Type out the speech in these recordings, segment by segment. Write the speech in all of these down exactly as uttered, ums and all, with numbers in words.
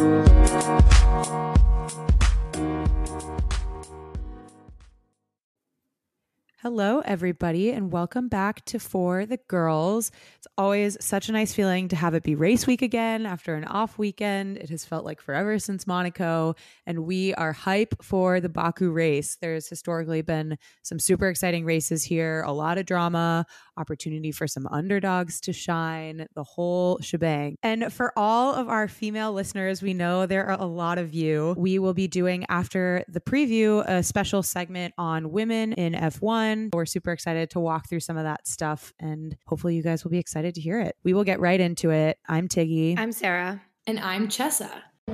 Hello, everybody, and welcome back to For the Girls. It's always such a nice feeling to have it be race week again after an off weekend. It has felt like forever since Monaco, and we are hype for the Baku race. There's historically been some super exciting races here, a lot of drama, opportunity for some underdogs to shine, the whole shebang. And for all of our female listeners, we know there are a lot of you. We will be doing, after the preview, a special segment on women in F one. We're super excited to walk through some of that stuff, and hopefully you guys will be excited to hear it. We will get right into it. I'm Tiggy. I'm Sarah. And I'm Chessa.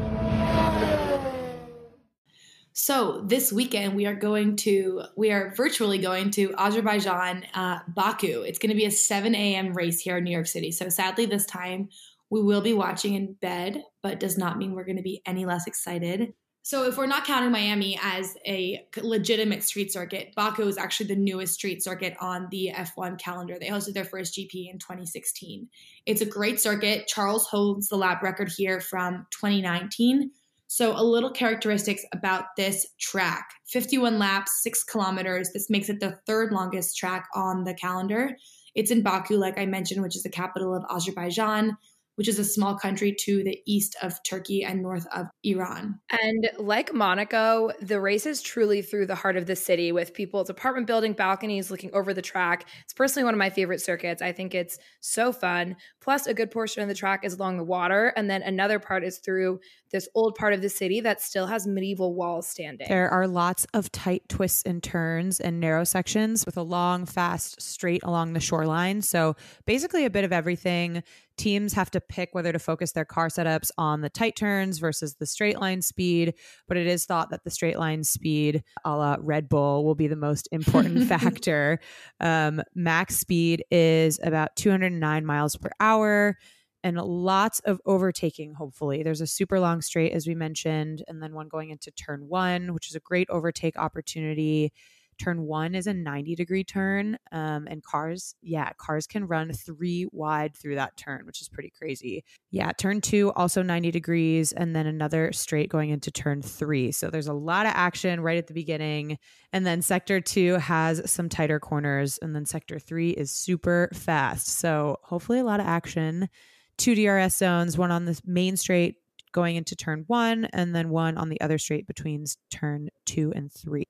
So this weekend we are going to, we are virtually going to Azerbaijan, uh, Baku. It's going to be a seven a.m. race here in New York City. So sadly this time we will be watching in bed, but does not mean we're going to be any less excited. So if we're not counting Miami as a legitimate street circuit, Baku is actually the newest street circuit on the F one calendar. They hosted their first G P in twenty sixteen. It's a great circuit. Charles holds the lap record here from twenty nineteen. So a little characteristics about this track. fifty-one laps, six kilometers. This makes it the third longest track on the calendar. It's in Baku, like I mentioned, which is the capital of Azerbaijan, which is a small country to the east of Turkey and north of Iran. And like Monaco, the race is truly through the heart of the city with people's apartment building balconies looking over the track. It's personally one of my favorite circuits. I think it's so fun. Plus, a good portion of the track is along the water. And then another part is through this old part of the city that still has medieval walls standing. There are lots of tight twists and turns and narrow sections with a long, fast straight along the shoreline. So basically a bit of everything. Teams have to pick whether to focus their car setups on the tight turns versus the straight line speed, but it is thought that the straight line speed, a la Red Bull, will be the most important factor. Um, max speed is about two hundred nine miles per hour and lots of overtaking, hopefully. There's a super long straight, as we mentioned, and then one going into turn one, which is a great overtake opportunity. Turn one is a ninety degree turn, um, and cars, yeah, cars can run three wide through that turn, which is pretty crazy. Yeah, turn two, also ninety degrees, and then another straight going into turn three. So there's a lot of action right at the beginning. And then sector two has some tighter corners, and then sector three is super fast. So hopefully a lot of action. Two D R S zones, one on the main straight going into turn one, and then one on the other straight between turn two and three.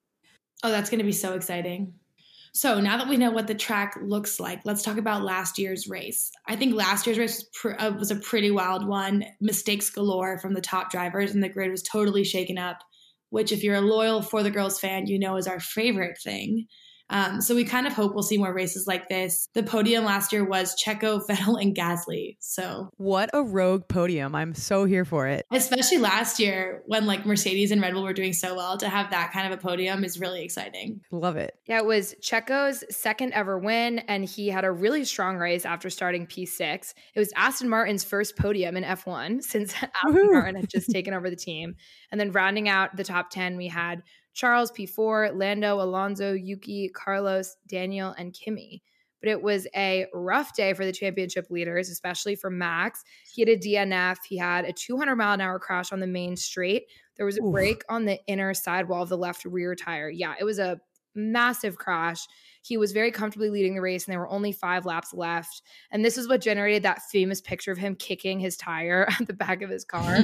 Oh, that's going to be so exciting. So now that we know what the track looks like, let's talk about last year's race. I think last year's race was, pr- uh, was a pretty wild one. Mistakes galore from the top drivers, and the grid was totally shaken up, which if you're a loyal For the Girls fan, you know is our favorite thing. Um, so we kind of hope we'll see more races like this. The podium last year was Checo, Vettel, and Gasly. So what a rogue podium. I'm so here for it. Especially last year when like Mercedes and Red Bull were doing so well, to have that kind of a podium is really exciting. Love it. Yeah, it was Checo's second ever win, and he had a really strong race after starting P six. It was Aston Martin's first podium in F one since Aston Woo-hoo. Martin had just taken over the team. And then rounding out the top ten, we had Charles, P four, Lando, Alonso, Yuki, Carlos, Daniel, and Kimi. But it was a rough day for the championship leaders, especially for Max. He had a D N F. He had a two hundred mile an hour crash on the main straight. There was a Oof. break on the inner sidewall of the left rear tire. Yeah, it was a massive crash. He was very comfortably leading the race, and there were only five laps left. And this is what generated that famous picture of him kicking his tire at the back of his car.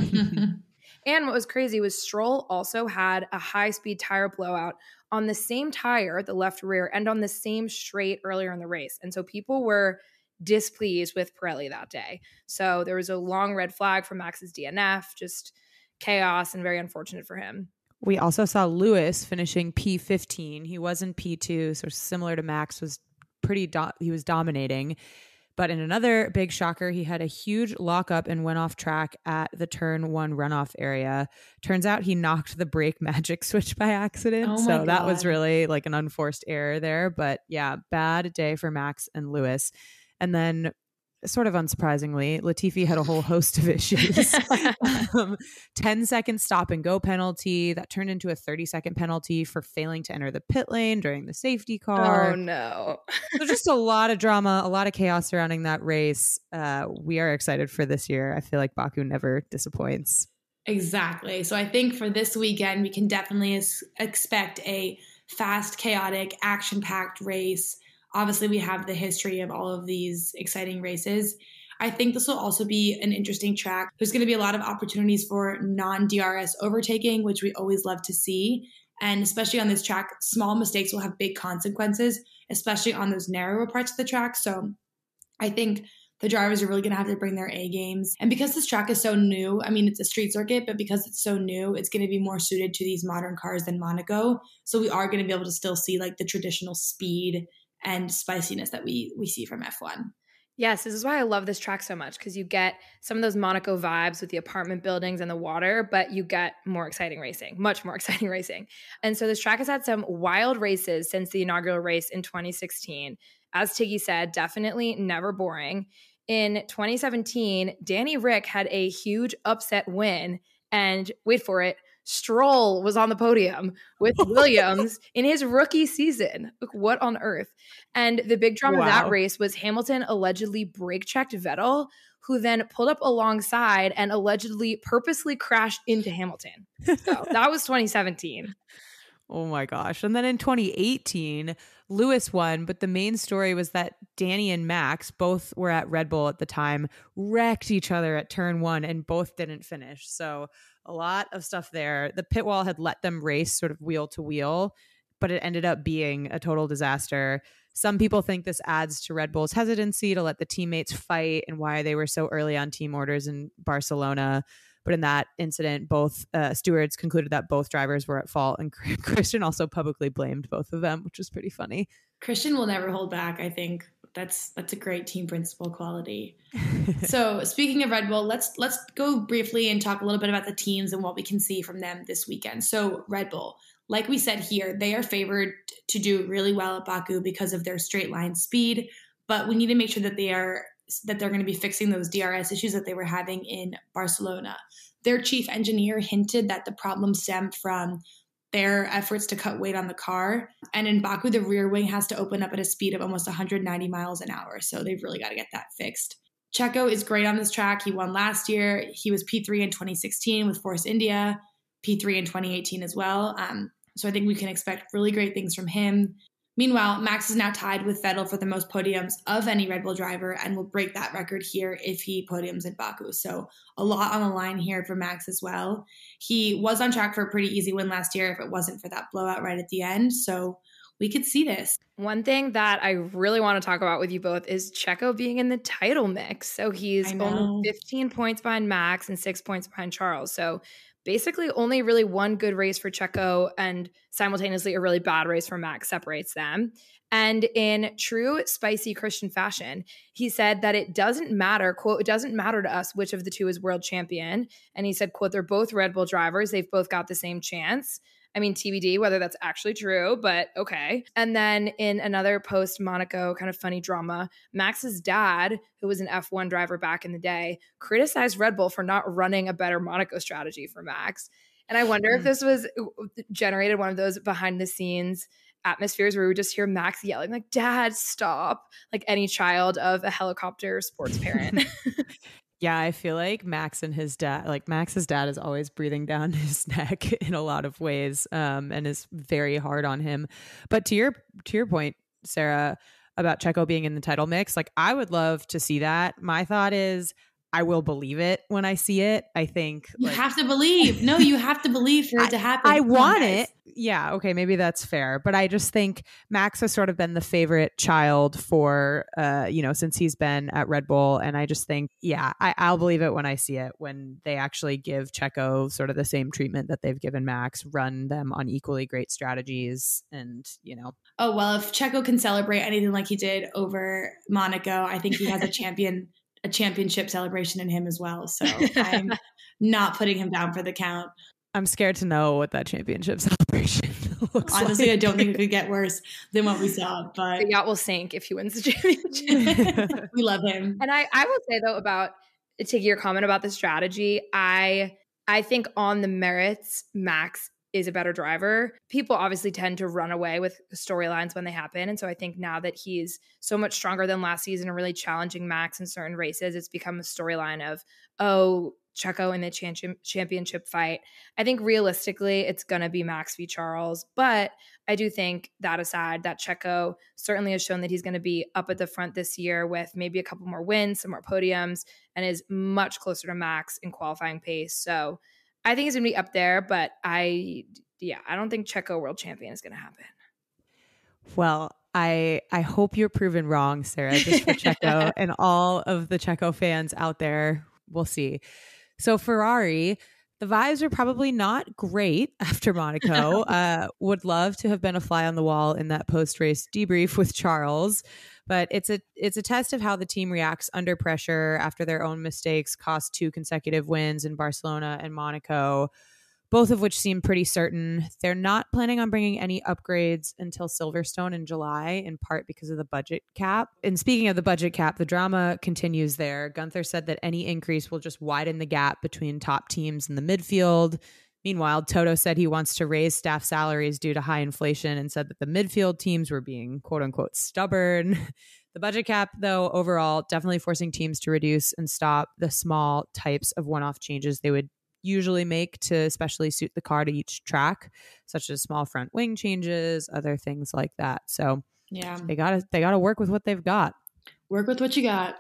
And what was crazy was Stroll also had a high-speed tire blowout on the same tire, the left rear, and on the same straight earlier in the race. And so people were displeased with Pirelli that day. So there was a long red flag for Max's D N F, just chaos and very unfortunate for him. We also saw Lewis finishing P fifteen. He was in P two, so similar to Max, was pretty do- he was dominating. But in another big shocker, he had a huge lockup and went off track at the turn one runoff area. Turns out he knocked the brake magic switch by accident. Oh so God. That was really like an unforced error there. But yeah, bad day for Max and Lewis. And then sort of unsurprisingly, Latifi had a whole host of issues. um, ten second stop and go penalty that turned into a thirty second penalty for failing to enter the pit lane during the safety car. Oh no. So just a lot of drama, a lot of chaos surrounding that race. Uh, we are excited for this year. I feel like Baku never disappoints. Exactly. So I think for this weekend, we can definitely es- expect a fast, chaotic, action-packed race. Obviously, we have the history of all of these exciting races. I think this will also be an interesting track. There's going to be a lot of opportunities for non-D R S overtaking, which we always love to see. And especially on this track, small mistakes will have big consequences, especially on those narrower parts of the track. So I think the drivers are really going to have to bring their A games. And because this track is so new, I mean, it's a street circuit, but because it's so new, it's going to be more suited to these modern cars than Monaco. So we are going to be able to still see like the traditional speed and spiciness that we we see from F one. Yes, this is why I love this track so much, because you get some of those Monaco vibes with the apartment buildings and the water, but you get more exciting racing, much more exciting racing. And so this track has had some wild races since the inaugural race in twenty sixteen. As Tiggy said, definitely never boring. In twenty seventeen, Danny Rick had a huge upset win, and wait for it, Stroll was on the podium with Williams in his rookie season. Look, what on earth? And the big drama Wow. of that race was Hamilton allegedly brake checked Vettel, who then pulled up alongside and allegedly purposely crashed into Hamilton. So that was twenty seventeen. Oh my gosh. And then in twenty eighteen, Lewis won, but the main story was that Danny and Max, both were at Red Bull at the time, wrecked each other at turn one and both didn't finish. So a lot of stuff there. The pit wall had let them race sort of wheel to wheel, but it ended up being a total disaster. Some people think this adds to Red Bull's hesitancy to let the teammates fight and why they were so early on team orders in Barcelona. But in that incident, both uh, stewards concluded that both drivers were at fault, and Christian also publicly blamed both of them, which was pretty funny. Christian will never hold back, I think. That's that's a great team principal quality. So speaking of Red Bull, let's let's go briefly and talk a little bit about the teams and what we can see from them this weekend. So Red Bull, like we said here, they are favored to do really well at Baku because of their straight line speed, but we need to make sure that they are that they're going to be fixing those D R S issues that they were having in Barcelona. Their chief engineer hinted that the problem stemmed from their efforts to cut weight on the car. And in Baku, the rear wing has to open up at a speed of almost one hundred ninety miles an hour. So they've really got to get that fixed. Checo is great on this track. He won last year. He was P three in twenty sixteen with Force India, P three in twenty eighteen as well. Um, so I think we can expect really great things from him. Meanwhile, Max is now tied with Vettel for the most podiums of any Red Bull driver and will break that record here if he podiums in Baku. So a lot on the line here for Max as well. He was on track for a pretty easy win last year if it wasn't for that blowout right at the end. So we could see this. One thing that I really want to talk about with you both is Checo being in the title mix. So he's only fifteen points behind Max and six points behind Charles. So basically only really one good race for Checo and simultaneously a really bad race for Max separates them. And in true spicy Christian fashion, he said that it doesn't matter, quote, it doesn't matter to us which of the two is world champion. And he said, quote, they're both Red Bull drivers. They've both got the same chance. I mean, T B D, whether that's actually true, but okay. And then in another post-Monaco kind of funny drama, Max's dad, who was an F one driver back in the day, criticized Red Bull for not running a better Monaco strategy for Max. And I wonder mm. if this was generated one of those behind-the-scenes atmospheres where we would just hear Max yelling, like, Dad, stop, like any child of a helicopter sports parent. Yeah, I feel like Max and his dad, like Max's dad is always breathing down his neck in a lot of ways, um, and is very hard on him. But to your to your point, Sarah, about Checo being in the title mix, like I would love to see that. My thought is I will believe it when I see it. I think you like, have to believe. No, you have to believe for it to happen. I, I want it. Yeah. Okay. Maybe that's fair. But I just think Max has sort of been the favorite child for, uh, you know, since he's been at Red Bull. And I just think, yeah, I, I'll believe it when I see it, when they actually give Checo sort of the same treatment that they've given Max, run them on equally great strategies. And, you know. Oh, well, if Checo can celebrate anything like he did over Monaco, I think he has a champion a championship celebration in him as well. So I'm not putting him down for the count. I'm scared to know what that championship celebration Honestly, like. I don't think it could get worse than what we saw, but the yacht will sink if he wins the championship. We love him. And I, I will say though, about taking your comment about the strategy, I I think on the merits, Max is a better driver. People obviously tend to run away with storylines when they happen. And so I think now that he's so much stronger than last season and really challenging Max in certain races, it's become a storyline of, oh, Checo in the champion, championship fight. I think realistically, it's going to be Max v. Charles. But I do think that aside, that Checo certainly has shown that he's going to be up at the front this year with maybe a couple more wins, some more podiums, and is much closer to Max in qualifying pace. So I think he's going to be up there, but I, yeah, I don't think Checo world champion is going to happen. Well, I I hope you're proven wrong, Sarah, just for Checo and all of the Checo fans out there. We'll see. So Ferrari, the vibes are probably not great after Monaco. uh, would love to have been a fly on the wall in that post-race debrief with Charles, but it's a it's a test of how the team reacts under pressure after their own mistakes cost two consecutive wins in Barcelona and Monaco, both of which seem pretty certain. They're not planning on bringing any upgrades until Silverstone in July, in part because of the budget cap. And speaking of the budget cap, the drama continues there. Gunther said that any increase will just widen the gap between top teams in the midfield. Meanwhile, Toto said he wants to raise staff salaries due to high inflation and said that the midfield teams were being quote unquote stubborn. The budget cap, though, overall, definitely forcing teams to reduce and stop the small types of one-off changes they would usually make to especially suit the car to each track, such as small front wing changes, other things like that. So yeah, they gotta they gotta work with what they've got. Work with what you got.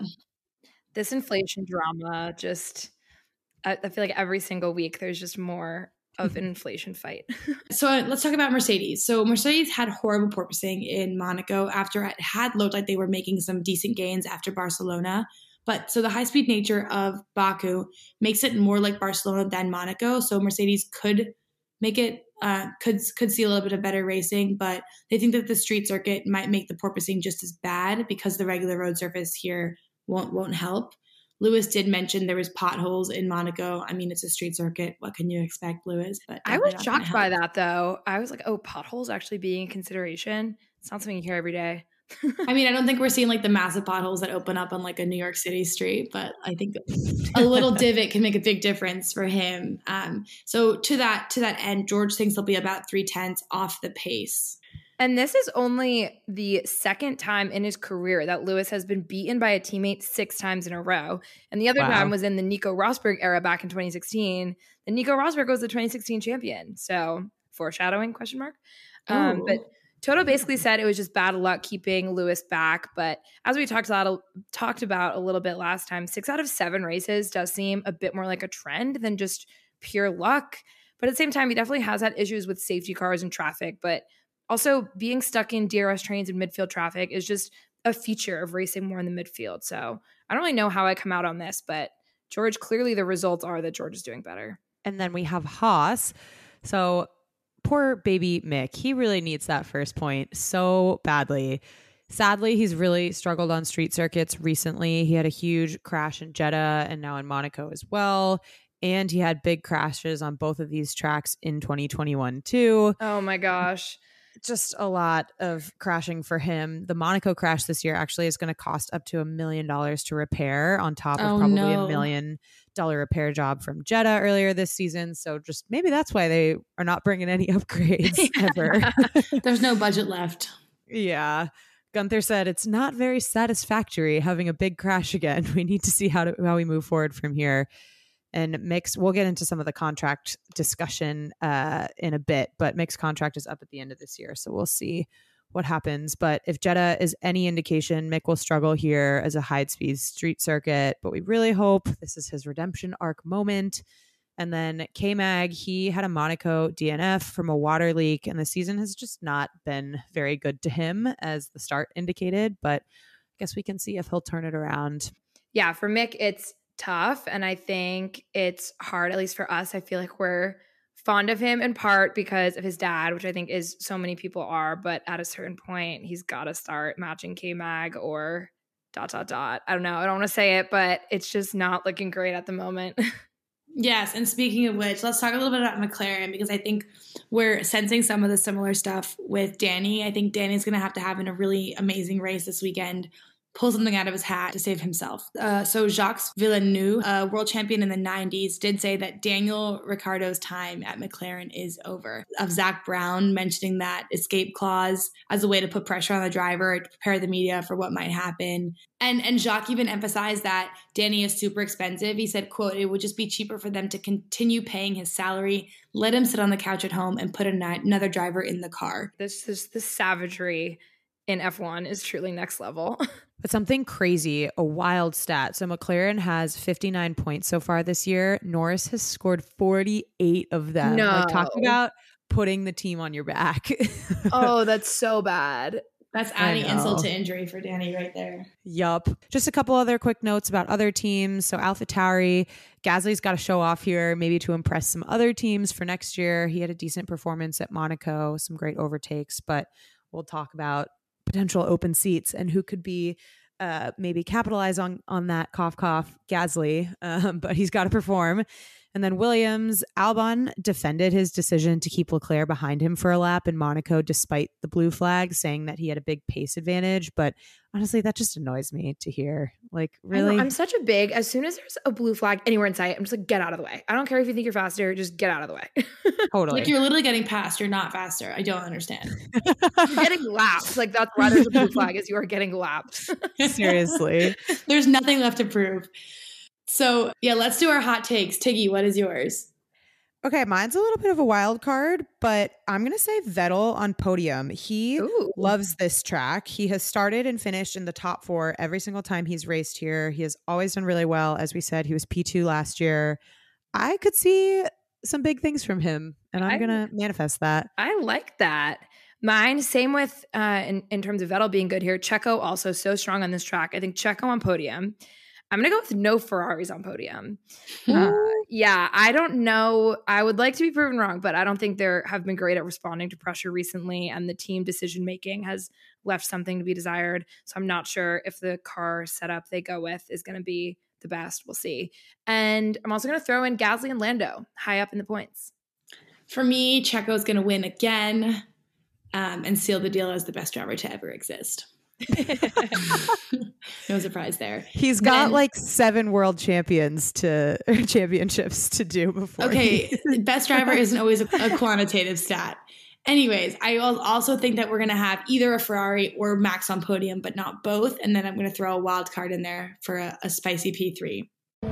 This inflation drama, just I, I feel like every single week there's just more of an inflation fight. So uh, let's talk about Mercedes. So Mercedes had horrible porpoising in Monaco after it had looked like they were making some decent gains after Barcelona. But so the high-speed nature of Baku makes it more like Barcelona than Monaco. So Mercedes could make it, uh, could could see a little bit of better racing, but they think that the street circuit might make the porpoising just as bad because the regular road surface here won't won't help. Lewis did mention there was potholes in Monaco. I mean, it's a street circuit. What can you expect, Lewis? But I was shocked by that, though. I was like, oh, potholes actually being a consideration. It's not something you hear every day. I mean, I don't think we're seeing like the massive potholes that open up on like a New York City street, but I think a little divot can make a big difference for him. Um, so to that to that end, George thinks he'll be about three tenths off the pace. And this is only the second time in his career that Lewis has been beaten by a teammate six times in a row. And the other wow. time was in the Nico Rosberg era back in twenty sixteen. And Nico Rosberg was the twenty sixteen champion. So foreshadowing, question mark. Um, but Toto basically said it was just bad luck keeping Lewis back. But as we talked about, talked about a little bit last time, six out of seven races does seem a bit more like a trend than just pure luck. But at the same time, he definitely has had issues with safety cars and traffic. But also being stuck in D R S trains and midfield traffic is just a feature of racing more in the midfield. So I don't really know how I come out on this, but George, clearly the results are that George is doing better. And then we have Haas. So poor baby Mick, he really needs that first point so badly. Sadly, he's really struggled on street circuits recently. He had a huge crash in Jeddah and now in Monaco as well. And he had big crashes on both of these tracks in twenty twenty-one too. Oh my gosh. Just a lot of crashing for him. The Monaco crash this year actually is going to cost up to a million dollars to repair on top of oh, probably no. a million dollar repair job from Jeddah earlier this season. So just maybe that's why they are not bringing any upgrades ever. There's no budget left. Yeah. Gunther said it's not very satisfactory having a big crash again. We need to see how to, how we move forward from here. And Mick's, we'll get into some of the contract discussion uh, in a bit, but Mick's contract is up at the end of this year. So we'll see what happens. But if Jeddah is any indication, Mick will struggle here as a high-speed street circuit. But we really hope this is his redemption arc moment. And then K-Mag, he had a Monaco D N F from a water leak, and the season has just not been very good to him, as the start indicated. But I guess we can see if he'll turn it around. Yeah, for Mick, it's tough. And I think it's hard, at least for us. I feel like we're fond of him in part because of his dad, which I think is so many people are. But at a certain point, he's got to start matching K-Mag or dot, dot, dot. I don't know. I don't want to say it, but it's just not looking great at the moment. Yes, and speaking of which, let's talk a little bit about McLaren, because I think we're sensing some of the similar stuff with Danny. I think Danny's going to have to have in a really amazing race this weekend, pull something out of his hat to save himself. Uh, so Jacques Villeneuve, a world champion in the nineties, did say that Daniel Ricciardo's time at McLaren is over. Of Zach Brown mentioning that escape clause as a way to put pressure on the driver to prepare the media for what might happen. And and Jacques even emphasized that Danny is super expensive. He said, quote, "It would just be cheaper for them to continue paying his salary, let him sit on the couch at home and put another driver in the car." This is the savagery in F one is truly next level. But something crazy, a wild stat. So McLaren has fifty-nine points so far this year. Norris has scored forty-eight of them. No. Like, talk about putting the team on your back. Oh, that's so bad. That's adding insult to injury for Danny right there. Yup. Just a couple other quick notes about other teams. So AlphaTauri, Gasly's got to show off here, maybe to impress some other teams for next year. He had a decent performance at Monaco, some great overtakes, but we'll talk about potential open seats and who could be uh, maybe capitalize on on that cough cough Gasly, um, but he's got to perform. And then Williams, Albon defended his decision to keep Leclerc behind him for a lap in Monaco despite the blue flag, saying that he had a big pace advantage. But honestly, that just annoys me to hear. Like, really? I'm such a big, as soon as there's a blue flag anywhere in sight, I'm just like, get out of the way. I don't care if you think you're faster, just get out of the way. Totally. Like, you're literally getting past, you're not faster. I don't understand. You're getting lapped. Like, that's why there's a blue flag, is you are getting lapped. Seriously. There's nothing left to prove. So, yeah, let's do our hot takes. Tiggy, what is yours? Okay, mine's a little bit of a wild card, but I'm going to say Vettel on podium. He Ooh. loves this track. He has started and finished in the top four every single time he's raced here. He has always done really well. As we said, he was P two last year. I could see some big things from him, and I'm going to manifest that. I like that. Mine, same with, uh, in, in terms of Vettel being good here. Checo also so strong on this track. I think Checo on podium. I'm going to go with no Ferraris on podium. Uh, yeah, I don't know. I would like to be proven wrong, but I don't think they have been great at responding to pressure recently, and the team decision-making has left something to be desired. So I'm not sure if the car setup they go with is going to be the best. We'll see. And I'm also going to throw in Gasly and Lando high up in the points. For me, Checo's going to win again um, and seal the deal as the best driver to ever exist. No surprise there. He's got then, like seven world champions to championships to do before. Okay, he- best driver isn't always a, a quantitative stat. Anyways, I also think that we're going to have either a Ferrari or Max on podium, but not both. And then I'm going to throw a wild card in there for a, a spicy P three.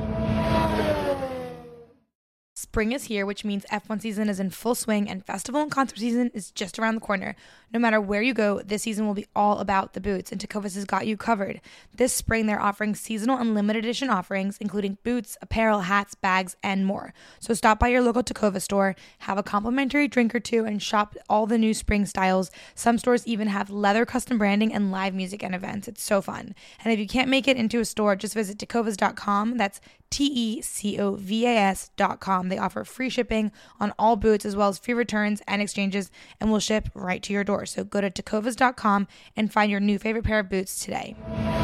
Spring is here, which means F one season is in full swing and festival and concert season is just around the corner. No matter where you go, this season will be all about the boots, and Tecovas has got you covered. This spring, they're offering seasonal and limited edition offerings, including boots, apparel, hats, bags, and more. So stop by your local Tecovas store, have a complimentary drink or two, and shop all the new spring styles. Some stores even have leather custom branding and live music and events. It's so fun. And if you can't make it into a store, just visit tecovas dot com. That's T E C O V A S dot com. They offer free shipping on all boots as well as free returns and exchanges, and will ship right to your door. So go to tecovas dot com and find your new favorite pair of boots today.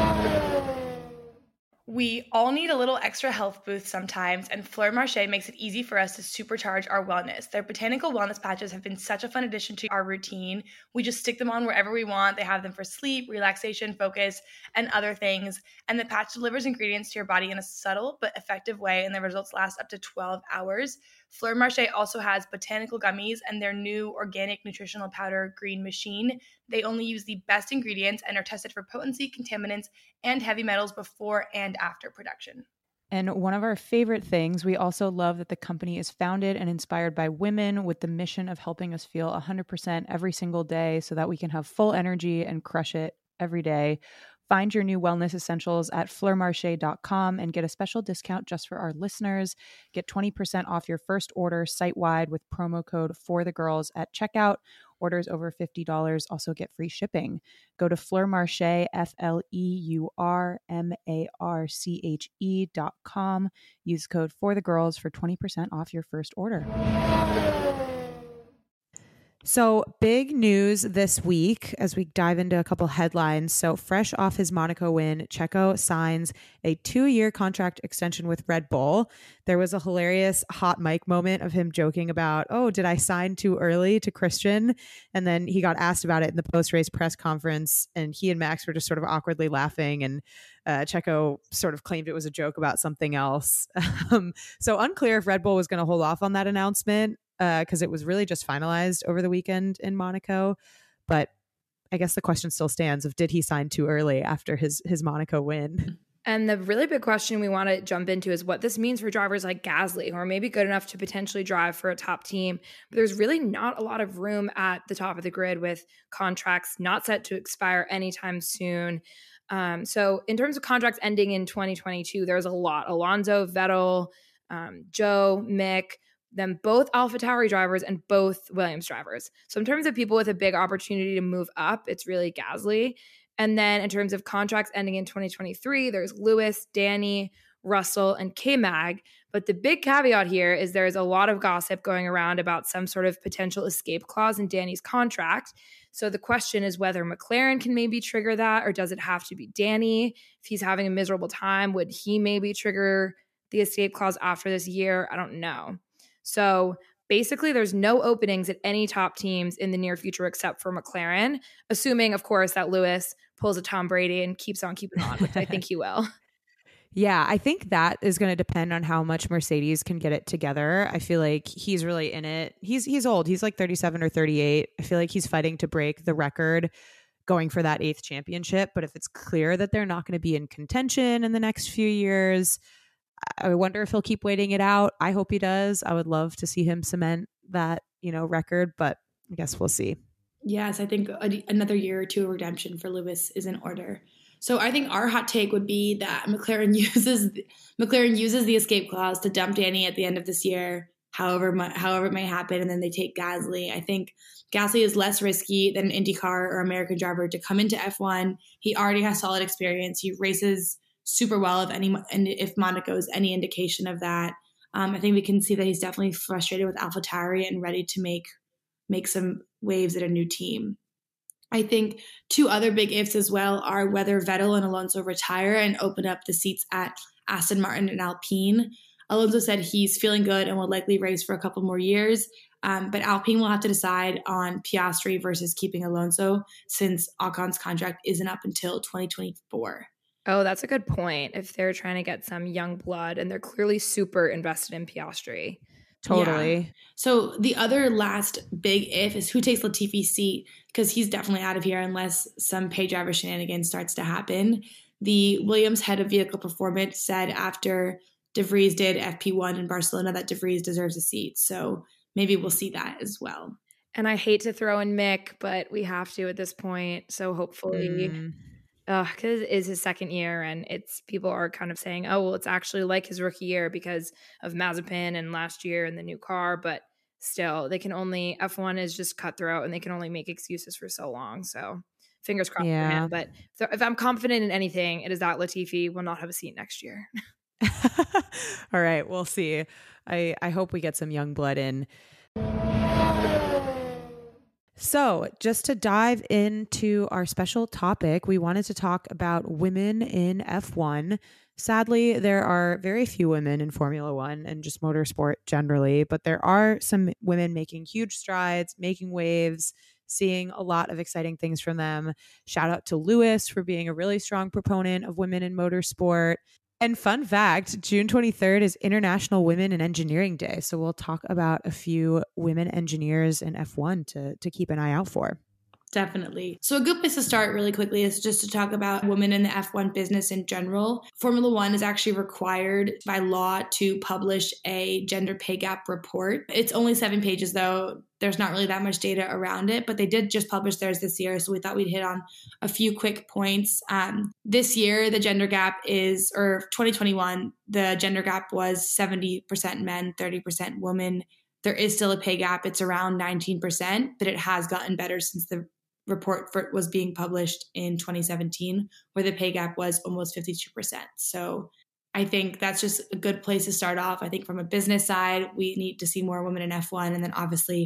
We all need a little extra health boost sometimes, and Fleur Marché makes it easy for us to supercharge our wellness. Their botanical wellness patches have been such a fun addition to our routine. We just stick them on wherever we want. They have them for sleep, relaxation, focus, and other things. And the patch delivers ingredients to your body in a subtle but effective way, and the results last up to twelve hours. Fleur Marché also has botanical gummies and their new organic nutritional powder, Green Machine. They only use the best ingredients and are tested for potency, contaminants, and heavy metals before and after production. And one of our favorite things, we also love that the company is founded and inspired by women with the mission of helping us feel one hundred percent every single day so that we can have full energy and crush it every day. Find your new wellness essentials at fleur marché dot com and get a special discount just for our listeners. Get twenty percent off your first order site-wide with promo code for the girls at checkout. Orders over fifty dollars also get free shipping. Go to Fleur Marché, F L E U R M A R C H E dot com. Use code for the girls for twenty percent off your first order. So big news this week as we dive into a couple headlines. So fresh off his Monaco win, Checo signs a two-year contract extension with Red Bull. There was a hilarious hot mic moment of him joking about, oh, did I sign too early to Christian? And then he got asked about it in the post-race press conference, and he and Max were just sort of awkwardly laughing, and uh, Checo sort of claimed it was a joke about something else. um, so unclear if Red Bull was going to hold off on that announcement, because uh, it was really just finalized over the weekend in Monaco. But I guess the question still stands of did he sign too early after his his Monaco win? And the really big question we want to jump into is what this means for drivers like Gasly, who are maybe good enough to potentially drive for a top team. But there's really not a lot of room at the top of the grid with contracts not set to expire anytime soon. Um, so in terms of contracts ending in twenty twenty-two, there's a lot. Alonso, Vettel, um, Joe, Mick, them both AlphaTauri drivers and both Williams drivers. So in terms of people with a big opportunity to move up, it's really Gasly. And then in terms of contracts ending in twenty twenty-three, there's Lewis, Danny, Russell, and K-Mag. But the big caveat here is there's a lot of gossip going around about some sort of potential escape clause in Danny's contract. So the question is whether McLaren can maybe trigger that, or does it have to be Danny? If he's having a miserable time, would he maybe trigger the escape clause after this year? I don't know. So basically, there's no openings at any top teams in the near future except for McLaren, assuming, of course, that Lewis pulls a Tom Brady and keeps on keeping on, which I think he will. Yeah, I think that is going to depend on how much Mercedes can get it together. I feel like he's really in it. He's he's old. He's like thirty-seven or thirty-eight. I feel like he's fighting to break the record going for that eighth championship. But if it's clear that they're not going to be in contention in the next few years, I wonder if he'll keep waiting it out. I hope he does. I would love to see him cement that, you know, record, but I guess we'll see. Yes, I think a, another year or two of redemption for Lewis is in order. So I think our hot take would be that McLaren uses McLaren uses the escape clause to dump Danny at the end of this year, however however it may happen, and then they take Gasly. I think Gasly is less risky than an IndyCar or American driver to come into F one. He already has solid experience. He races super well, if any, and if Monaco is any indication of that. Um, I think we can see that he's definitely frustrated with AlphaTauri and ready to make make some waves at a new team. I think two other big ifs as well are whether Vettel and Alonso retire and open up the seats at Aston Martin and Alpine. Alonso said he's feeling good and will likely race for a couple more years, um, but Alpine will have to decide on Piastri versus keeping Alonso since Ocon's contract isn't up until twenty twenty-four. Oh, that's a good point. If they're trying to get some young blood and they're clearly super invested in Piastri. Totally. Yeah. So the other last big if is who takes Latifi's seat, because he's definitely out of here unless some pay driver shenanigans starts to happen. The Williams head of vehicle performance said after De Vries did F P one in Barcelona that De Vries deserves a seat. So maybe we'll see that as well. And I hate to throw in Mick, but we have to at this point. So hopefully... Mm. Because it is his second year, and it's people are kind of saying, oh, well, it's actually like his rookie year because of Mazepin and last year and the new car. But still, they can only F one is just cutthroat, and they can only make excuses for so long. So fingers crossed yeah. for him. But if, if I'm confident in anything, it is that Latifi will not have a seat next year. All right, we'll see. I, I hope we get some young blood in. So just to dive into our special topic, we wanted to talk about women in F one. Sadly, there are very few women in Formula One and just motorsport generally, but there are some women making huge strides, making waves, seeing a lot of exciting things from them. Shout out to Lewis for being a really strong proponent of women in motorsport. And fun fact, June twenty-third is International Women in Engineering Day. So we'll talk about a few women engineers in F one to, to keep an eye out for. Definitely. So a good place to start really quickly is just to talk about women in the F one business in general. Formula One is actually required by law to publish a gender pay gap report. It's only seven pages though. There's not really that much data around it, but they did just publish theirs this year. So we thought we'd hit on a few quick points. Um, this year, the gender gap is, or twenty twenty-one, the gender gap was seventy percent men, thirty percent women. There is still a pay gap. It's around nineteen percent, but it has gotten better since the report for, was being published in twenty seventeen, where the pay gap was almost fifty-two percent. So I think that's just a good place to start off. I think from a business side, we need to see more women in F one. And then obviously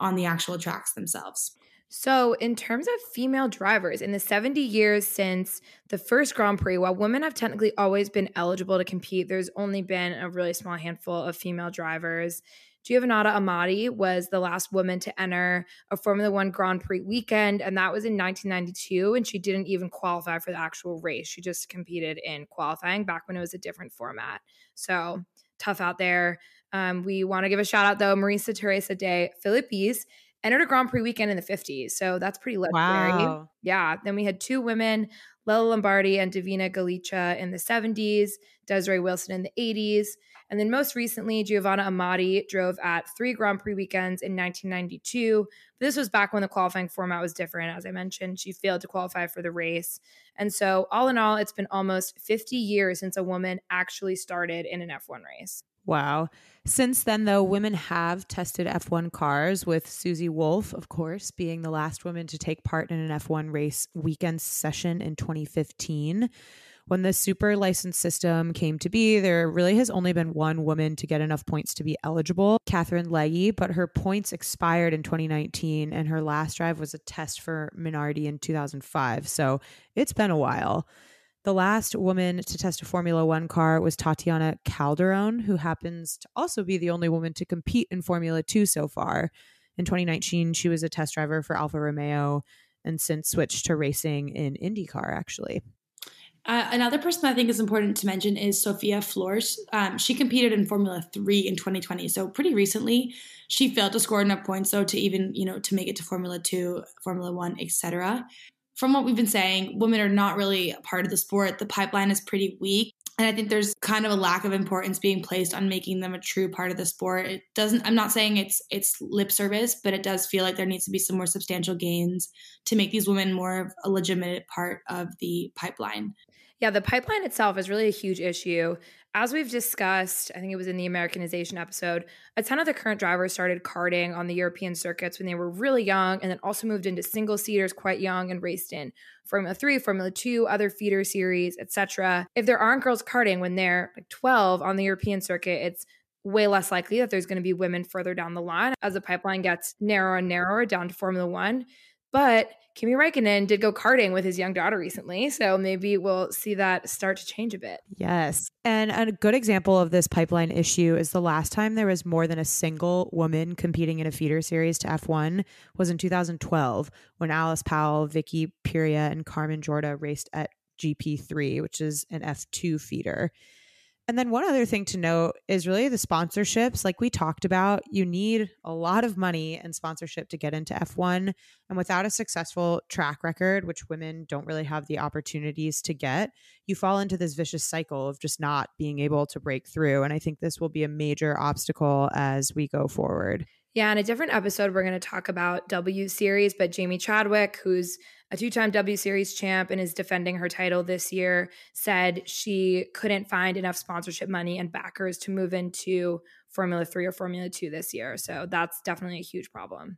on the actual tracks themselves. So, in terms of female drivers, in the seventy years since the first Grand Prix, while women have technically always been eligible to compete, there's only been a really small handful of female drivers. Giovanna Amati was the last woman to enter a Formula One Grand Prix weekend, and that was in nineteen ninety-two, and she didn't even qualify for the actual race. She just competed in qualifying back when it was a different format. So, tough out there. Um, we want to give a shout out, though, Marisa Teresa de Filippis entered a Grand Prix weekend in the fifties. So that's pretty legendary. Wow. Yeah. Then we had two women, Lella Lombardi and Davina Galicia in the seventies, Desiree Wilson in the eighties. And then most recently, Giovanna Amati drove at three Grand Prix weekends in nineteen ninety-two. But this was back when the qualifying format was different. As I mentioned, she failed to qualify for the race. And so all in all, it's been almost fifty years since a woman actually started in an F one race. Wow. Since then, though, women have tested F one cars, with Susie Wolff, of course, being the last woman to take part in an F one race weekend session in twenty fifteen. When the super license system came to be, there really has only been one woman to get enough points to be eligible, Catherine Legge, but her points expired in twenty nineteen, and her last drive was a test for Minardi in two thousand five. So it's been a while. The last woman to test a Formula One car was Tatiana Calderon, who happens to also be the only woman to compete in Formula Two so far. In twenty nineteen, she was a test driver for Alfa Romeo and since switched to racing in IndyCar, actually. Uh, another person I think is important to mention is Sophia Flores. Um, she competed in Formula Three in twenty twenty, so pretty recently. She failed to score enough points, though, to even, you know, to make it to Formula Two, Formula One, et cetera. From what we've been saying, women are not really a part of the sport. The pipeline is pretty weak. And I think there's kind of a lack of importance being placed on making them a true part of the sport. It doesn't, I'm not saying it's it's lip service, but it does feel like there needs to be some more substantial gains to make these women more of a legitimate part of the pipeline. Yeah, the pipeline itself is really a huge issue. As we've discussed, I think it was in the Americanization episode, a ton of the current drivers started karting on the European circuits when they were really young, and then also moved into single seaters quite young and raced in Formula three, Formula two, other feeder series, et cetera. If there aren't girls karting when they're like twelve on the European circuit, it's way less likely that there's going to be women further down the line as the pipeline gets narrower and narrower down to Formula One. But Kimi Räikkönen did go karting with his young daughter recently, so maybe we'll see that start to change a bit. Yes. And a good example of this pipeline issue is the last time there was more than a single woman competing in a feeder series to F one was in two thousand twelve, when Alice Powell, Vicky Piria, and Carmen Jorda raced at G P three, which is an F two feeder. And then one other thing to note is really the sponsorships. Like we talked about, you need a lot of money and sponsorship to get into F one. And without a successful track record, which women don't really have the opportunities to get, you fall into this vicious cycle of just not being able to break through. And I think this will be a major obstacle as we go forward. Yeah, in a different episode, we're going to talk about W Series, but Jamie Chadwick, who's a two-time W Series champ and is defending her title this year, said she couldn't find enough sponsorship money and backers to move into Formula three or Formula two this year. So that's definitely a huge problem.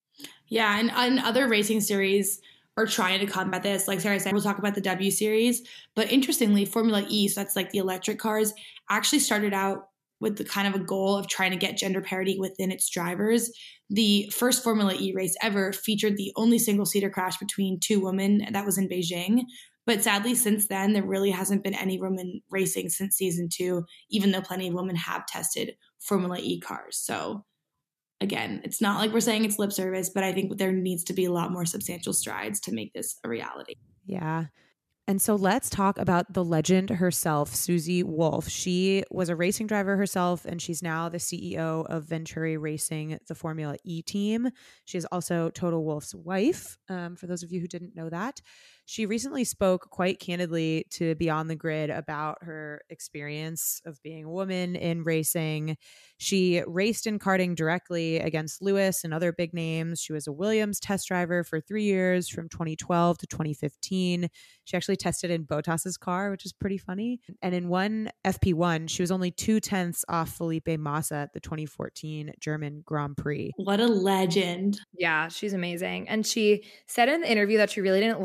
Yeah, and, and other racing series are trying to combat this. Like Sarah said, we'll talk about the W Series. But interestingly, Formula E, so that's like the electric cars, actually started out with the kind of a goal of trying to get gender parity within its drivers. The first Formula E race ever featured the only single-seater crash between two women, and that was in Beijing. But sadly, since then, there really hasn't been any women racing since season two, even though plenty of women have tested Formula E cars. So again, it's not like we're saying it's lip service, but I think there needs to be a lot more substantial strides to make this a reality. Yeah. And so let's talk about the legend herself, Susie Wolff. She was a racing driver herself, and she's now the C E O of Venturi Racing, the Formula E team. She is also Toto Wolff's wife, um, for those of you who didn't know that. She recently spoke quite candidly to Beyond the Grid about her experience of being a woman in racing. She raced in karting directly against Lewis and other big names. She was a Williams test driver for three years from twenty twelve to twenty fifteen. She actually tested in Bottas's car, which is pretty funny. And in one F P one, she was only two tenths off Felipe Massa at the twenty fourteen German Grand Prix. What a legend. Yeah, she's amazing. And she said in the interview that she really didn't like being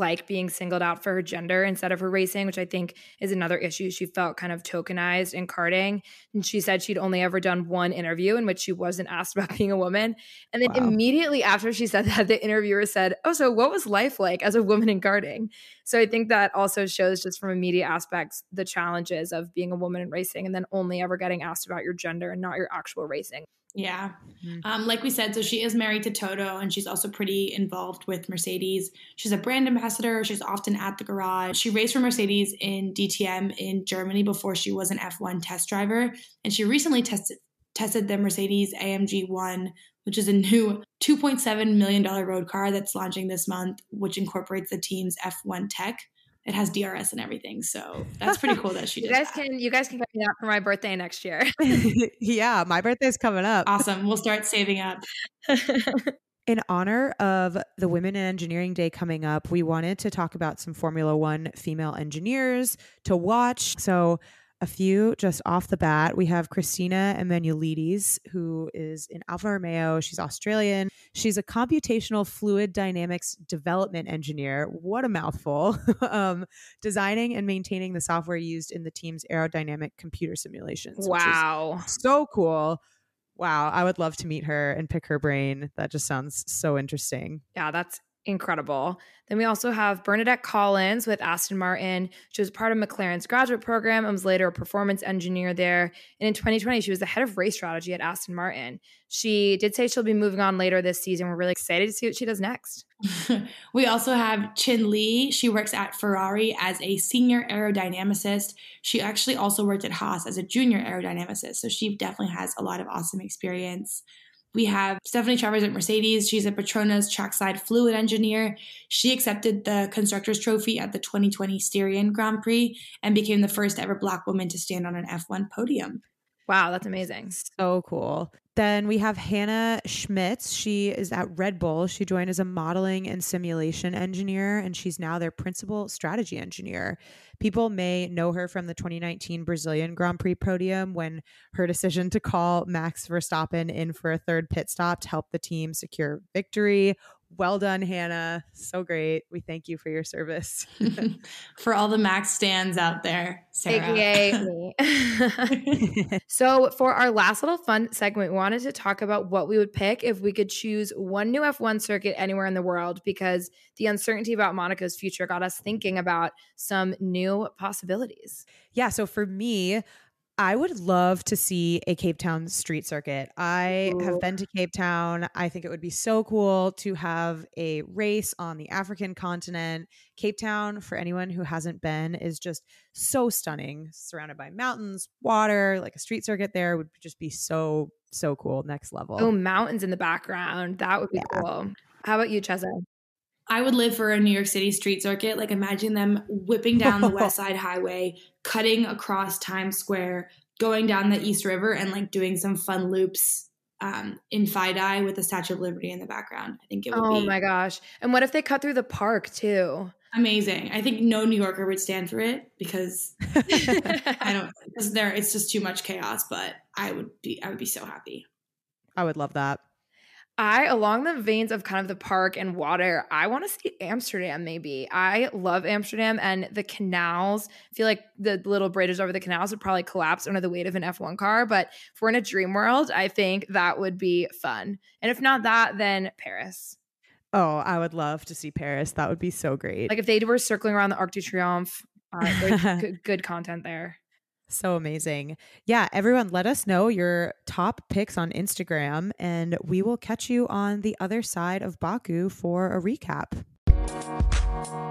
being singled out for her gender instead of her racing, which I think is another issue. She felt kind of tokenized in karting. And she said she'd only ever done one interview in which she wasn't asked about being a woman. And then wow. immediately after she said that, the interviewer said, oh, so what was life like as a woman in karting? So I think that also shows just from a media aspects, the challenges of being a woman in racing and then only ever getting asked about your gender and not your actual racing. Yeah. Mm-hmm. Um, like we said, so she is married to Toto and she's also pretty involved with Mercedes. She's a brand ambassador. She's often at the garage. She raced for Mercedes in D T M in Germany before she was an F one test driver. And she recently tested tested the Mercedes A M G one, which is a new two point seven million dollars road car that's launching this month, which incorporates the team's F one tech. It has D R S and everything, so that's pretty cool that she did. You guys that. can you guys can get me that for my birthday next year. Yeah, my birthday's coming up. Awesome. We'll start saving up. In honor of the Women in Engineering Day coming up, we wanted to talk about some Formula One female engineers to watch. So a few just off the bat, we have Christina Emanuelides, who is in Alfa Romeo. She's Australian. She's a computational fluid dynamics development engineer. What a mouthful. um, designing and maintaining the software used in the team's aerodynamic computer simulations. Wow. So cool. Wow. I would love to meet her and pick her brain. That just sounds so interesting. Yeah, that's incredible. Then we also have Bernadette Collins with Aston Martin. She was part of McLaren's graduate program and was later a performance engineer there. And in twenty twenty, she was the head of race strategy at Aston Martin. She did say she'll be moving on later this season. We're really excited to see what she does next. We also have Chin Lee. She works at Ferrari as a senior aerodynamicist. She actually also worked at Haas as a junior aerodynamicist. So she definitely has a lot of awesome experience. We have Stephanie Travers at Mercedes. She's a Petronas trackside fluid engineer. She accepted the Constructors' Trophy at the twenty twenty Styrian Grand Prix and became the first ever Black woman to stand on an F one podium. Wow, that's amazing. So cool. Then we have Hannah Schmitz. She is at Red Bull. She joined as a modeling and simulation engineer, and she's now their principal strategy engineer. People may know her from the twenty nineteen Brazilian Grand Prix podium when her decision to call Max Verstappen in for a third pit stop to help the team secure victory. Well done, Hannah. So great. We thank you for your service. For all the Max stands out there, Sarah. A K A me. So for our last little fun segment, we wanted to talk about what we would pick if we could choose one new F one circuit anywhere in the world, because the uncertainty about Monaco's future got us thinking about some new possibilities. Yeah. So for me, I would love to see a Cape Town street circuit. I Ooh. have been to Cape Town. I think it would be so cool to have a race on the African continent. Cape Town, for anyone who hasn't been, is just so stunning, surrounded by mountains, water. Like a street circuit there would just be so, so cool. Next level. Oh, mountains in the background. That would be yeah. cool. How about you, Chesa? I would live for a New York City street circuit. Like imagine them whipping down the West Side Highway, cutting across Times Square, going down the East River and like doing some fun loops um, in FiDi with the Statue of Liberty in the background. I think it would oh be. Oh my gosh. And what if they cut through the park too? Amazing. I think no New Yorker would stand for it because I don't, because there, it's just too much chaos, but I would be, I would be so happy. I would love that. I, along the veins of kind of the park and water, I want to see Amsterdam maybe. I love Amsterdam and the canals. I feel like the little bridges over the canals would probably collapse under the weight of an F one car. But if we're in a dream world, I think that would be fun. And if not that, then Paris. Oh, I would love to see Paris. That would be so great. Like if they were circling around the Arc de Triomphe, uh, there's good, good content there. So amazing. Yeah, everyone, let us know your top picks on Instagram, and we will catch you on the other side of Baku for a recap.